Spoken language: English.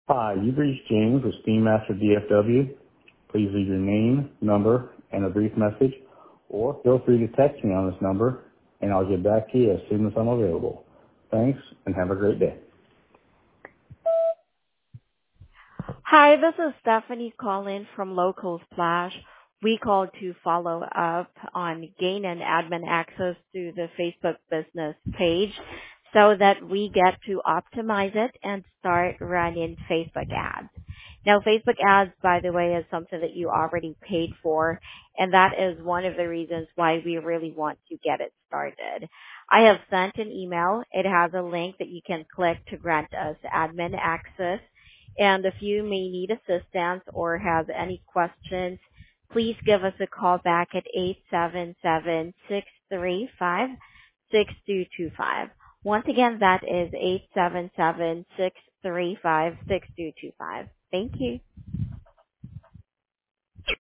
Hi, you've reached James with Steammaster DFW. Please leave your name, number, and a brief message, or feel free to text me on this number, and I'll get back to you as soon as I'm available. Thanks, and have a great day. Hi, this is Stephanie calling from Local Splash. We called to follow up on gain and admin access to the Facebook business page so that we get to optimize it and start running Facebook ads. Now, Facebook ads, by the way, is something that you already paid for, and that is one of the reasons why we really want to get it started. I have sent an email. It has a link that you can click to grant us admin access. And if you may need assistance or have any questions, please give us a call back at 877-635-6225. Once again, that is 877-635-6225. Thank you.